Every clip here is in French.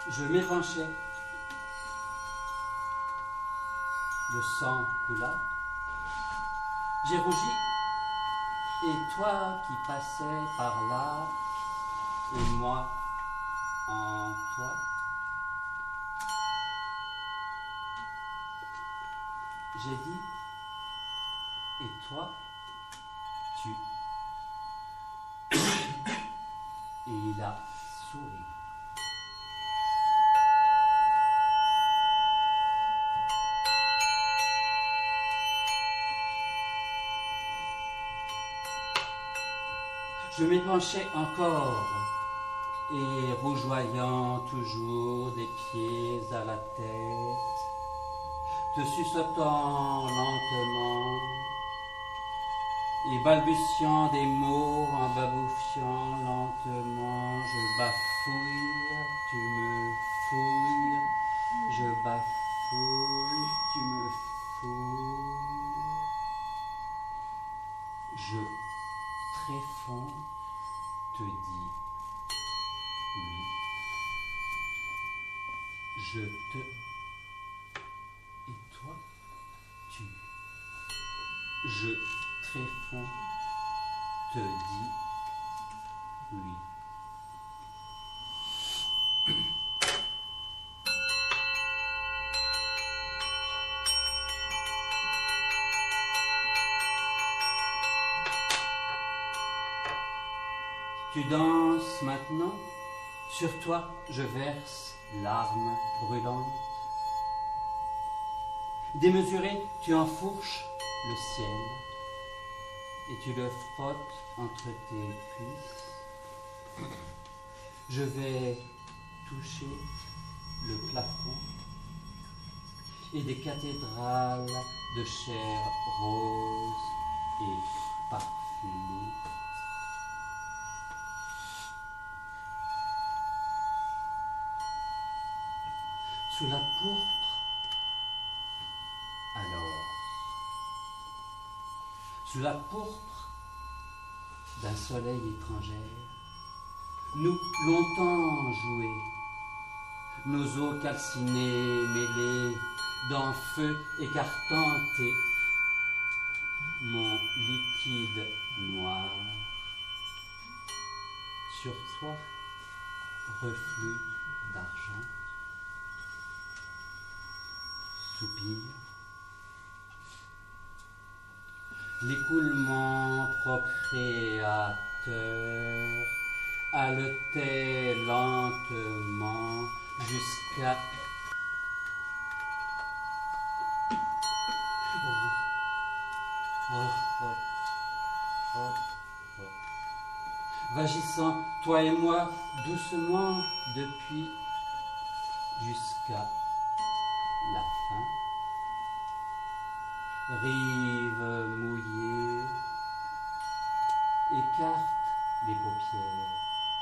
Je m'épanchais. Le sang coula. J'ai rougi. Et toi qui passais par là, et moi en toi. J'ai dit, et toi, tu. Et il a souri. Je m'épanchais encore, et rougeoyant toujours des pieds à la tête, te suçotant lentement, et balbutiant des mots en babouffiant lentement, je bafouille, tu me fouilles, je bafouille, tu me fouilles, je tréfonds, te dis oui, je te, et toi, tu, je tréfonds, te dis oui. Tu danses maintenant, sur toi je verse larmes brûlantes. Démesuré, tu enfourches le ciel et tu le frottes entre tes cuisses. Je vais toucher le plafond et des cathédrales de chair rose et parfumée. Sous la pourpre, alors, sous la pourpre d'un soleil étranger, nous longtemps joués, nos os calcinés mêlés dans feu écartant et mon liquide noir. Sur toi, reflux d'argent, soupir, l'écoulement procréateur haletait lentement jusqu'à vagissant, toi et moi, doucement depuis jusqu'à la fin. Rive mouillée, écarte les paupières,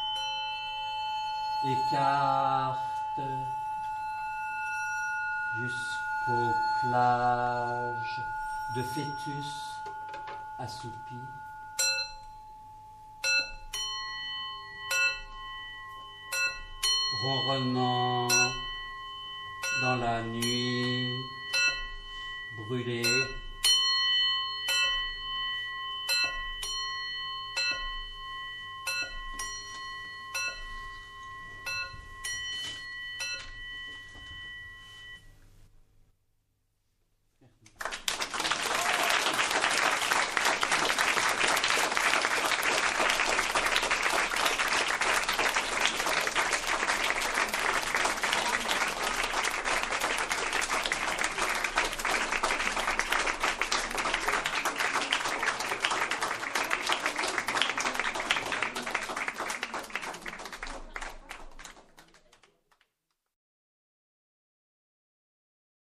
écarte jusqu'aux plages de fœtus assoupis. Ronronnant dans la nuit brûlée.